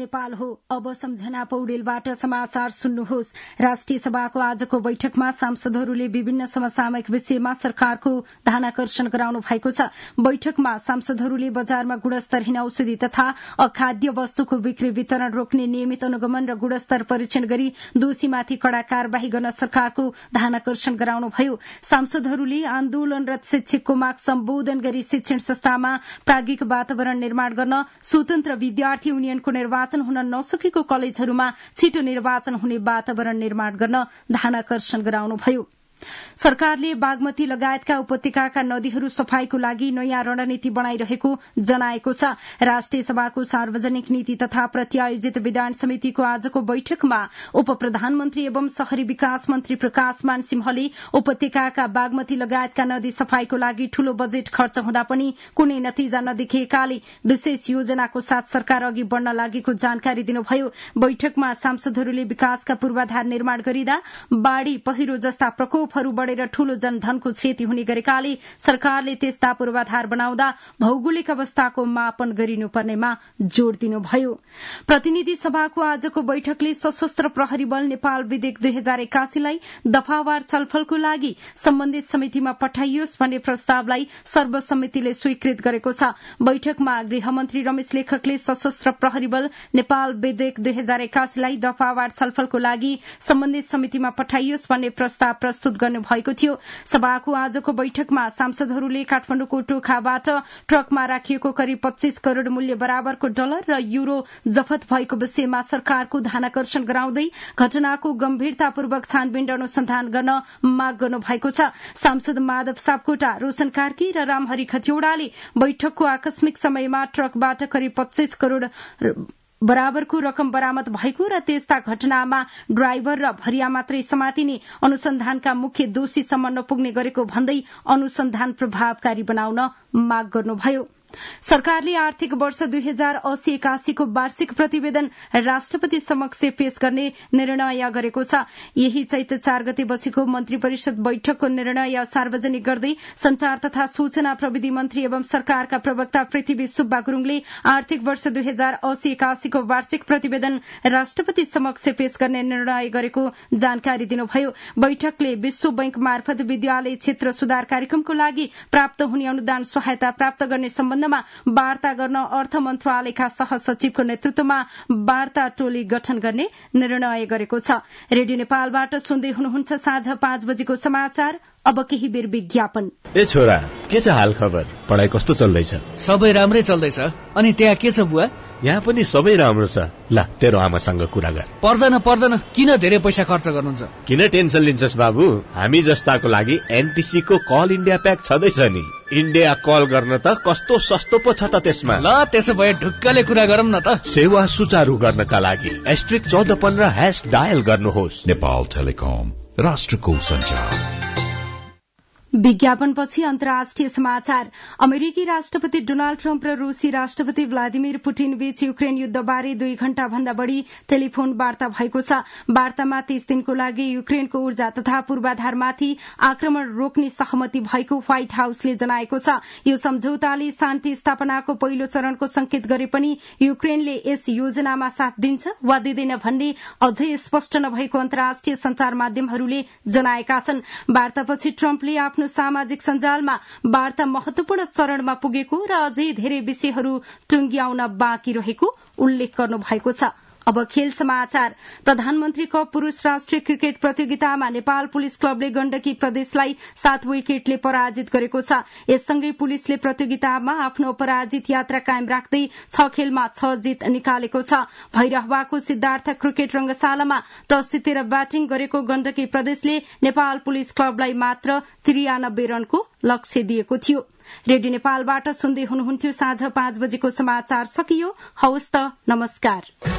नेपाल हो। अब सम्झना पौडेलबाट समाचार सुन्नुहोस्। राष्ट्रिय सभाको आजको बैठकमा सांसदहरूले विभिन्न समसामयिक विषयमा सरकारको ध्यानाकर्षण गराउनु भएको छ। बैठकमा सांसदहरूले बजारमा गुणस्तरहीन औषधि तथा अखाद्य वस्तुको बिक्री वितरण रोक्ने नियमित अनुगमन र गुणस्तर परीक्षण गरी दोषीमाथि कड़ा कार्यवाही गर्न सरकारको ध्यानाकर्षण गराउनुभयो। सांसदहरूले आन्दोलनरत शिक्षकको माग सम्बोधन गरी शिक्षण संस्थामा प्राज्ञिक वातावरण निर्माण गर्न, स्वतन्त्र विद्यार्थी युनियनको निर्वाचन हुन नसकेको कलेजहरूमा छिटो निर्वाचन हुने वातावरण निर्माण गर्न ध्यानाकर्षण गराउनुभयो। सरकारले बागमती लगायतका उपत्यकाका नदीहरू सफाईको लागि नयाँ रणनीति बनाइरहेको जनाएको छ। राष्ट्रिय सभाको सार्वजनिक नीति तथा प्रत्यायोजित विधान समितिको आजको बैठकमा उप प्रधानमन्त्री एवं शहरी विकास मन्त्री प्रकाशमान सिंहले उपत्यकाका बागमती लगायतका नदी सफाईको लागि ठूलो बजेट खर्च हुँदा पनि कुनै नतिजा नदेखिएकाले विशेष योजनाको साथ सरकार अघि बढ़न लागेको जानकारी दिनुभयो। बैठकमा सांसदहरूले विकासका पूर्वाधार निर्माण गरिँदा बाढ़ी, पहिरो जस्ता प्रकोप बढ़ेर ठूलो जनधनको क्षति हुने गरेकाले सरकारले त्यस्ता पूर्वाधार बनाउँदा भौगोलिक अवस्थाको मापन गरिनुपर्नेमा जोड़ दिनुभयो। प्रतिनिधि सभाको आजको बैठकले सशस्त्र प्रहरी बल नेपाल विधेयक 2081 लाई दफावार छलफलको लागि सम्बन्धित समितिमा पठाइयोस् भन्ने प्रस्तावलाई सर्वसम्मतिले स्वीकृत गरेको छ। बैठकमा गृहमन्त्री रमेश लेखकले सशस्त्र प्रहरी बल नेपाल विधेयक 2081 लाई दफावार छलफलको लागि सम्बन्धित समितिमा पठाइयोस् भन्ने प्रस्ताव प्रस्तुत गर्नु भएको थियो। सभाको आजको बैठकमा सांसदहरूले काठमाडौँको टोखाबाट ट्रकमा राखिएको करिब 25 करोड़ मूल्य बराबरको डलर र यूरो जफत भएको विषयमा सरकारको ध्यानाकर्षण गराउँदै घटनाको गम्भीरतापूर्वक छानबिन र अनुसन्धान गर्न माग गर्नु भएको छ। सांसद माधव सापकोटा, रोशन कार्की र रामहरि खतिवड़ाले बैठकको आकस्मिक समयमा ट्रकबाट करिब 25 करोड़ बराबरको रकम बरामद भएको र त्यस्ता घटनामा ड्राइभर र भरिया मात्रै समातिने, अनुसन्धानका मुख्य दोषीसम्म नपुग्ने गरेको भन्दै अनुसन्धान प्रभावकारी बनाउन माग गर्नुभयो। सरकारले आर्थिक वर्ष 2080-81 को वार्षिक प्रतिवेदन राष्ट्रपति समक्ष पेश गर्ने निर्णय गरेको छ। यही चैत 4 गते बसेको मन्त्री परिषद बैठकको निर्णय सार्वजनिक गर्दै संचार तथा सूचना प्रविधि मन्त्री एवं सरकारका प्रवक्ता पृथ्वी सुब्बा गुरूङले आर्थिक वर्ष 2080-81 को वार्षिक प्रतिवेदन राष्ट्रपति समक्ष पेश गर्ने निर्णय गरेको जानकारी दिनुभयो। बैठकले विश्व बैंक मार्फत विद्यालय क्षेत्र सुधार कार्यक्रमको लागि प्राप्त हुने अनुदान सहायता प्राप्त गर्ने सम्बन्धमा वार्ता गर्न अर्थ मन्त्रालयका सहसचिवको नेतृत्वमा वार्ता टोली गठन गर्ने निर्णय गरेको छ। रेडियो नेपालबाट सुन्दै हुनुहुन्छ साँझ 5 बजेको समाचार। अब केही बेर विज्ञापन। ए छोरा, के छ हाल खबर? पढाइ कस्तो चल्दैछ? सबै राम्रै चल्दैछ। अनि त्यहाँ के छ बुवा? यहाँ पनि सबै राम्रो छ। ल, तेरो आमासँग कुरा गर। पर्दैन, किन धेरै पैसा खर्च गर्नुहुन्छ? किन टेन्सन लिन्छस् बाबु? हामी जस्ताको लागि एनटीसी को कल इन्डिया प्याक छँदैछ नि। इन्डिया कल गर्न त कस्तो सस्तो पो छ त त्यसमा। ल, त्यसो भए ढुक्कले कुरा गरौँ न त। सेवा सुचारू गर्नका लागि *1415# डायल गर्नुहोस्। नेपाल टेलिकम, राष्ट्रको सञ्चार। विज्ञापनपछि अन्तर्राष्ट्रिय समाचार। अमेरिकी राष्ट्रपति डोनाल्ड ट्रम्प र रूसी राष्ट्रपति भ्लादिमिर पुटिन बीच युक्रेन युद्धबारे 2 घण्टा भन्दा बढ़ी टेलिफोन वार्ता भएको छ। वार्तामा 30 दिनको लागि युक्रेनको ऊर्जा तथा पूर्वाधारमाथि आक्रमण रोक्ने सहमति भएको व्हाइट हाउसले जनाएको छ। यो सम्झौताले शान्ति स्थापनाको पहिलो चरणको संकेत गरे पनि युक्रेनले यस योजनामा साथ दिन्छ वा दिँदैन भन्ने अझै स्पष्ट नभएको अन्तर्राष्ट्रिय संचार माध्यमहरूले जनाएका छन्। वार्तापछि ट्रम्पले आफ्नो सामाजिक सञ्जालमा वार्ता महत्वपूर्ण चरणमा पुगेको र अझै धेरै विषयहरू टुंग्याउन बाँकी रहेको उल्लेख गर्नु भएको छ। अब खेल समाचार। प्रधानमन्त्री कप पुरूष राष्ट्रिय क्रिकेट प्रतियोगितामा नेपाल पुलिस क्लबले गण्डकी प्रदेशलाई 7 विकेटले पराजित गरेको छ। यससँगै पुलिसले प्रतियोगितामा आफ्नो अपराजित यात्रा कायम राख्दै 6 खेलमा 6 जित निकालेको छ। भैरहवाको सिद्धार्थ क्रिकेट रंगशालामा टस जितेर ब्याटिङ गरेको गण्डकी प्रदेशले नेपाल पुलिस क्लबलाई मात्र 93 रनको लक्ष्य दिएको थियो। रेडियो नेपालबाट सुन्दै हुनुहुन्थ्यो साँझ 5 बजेको समाचार सकियो। हवस् त, नमस्कार।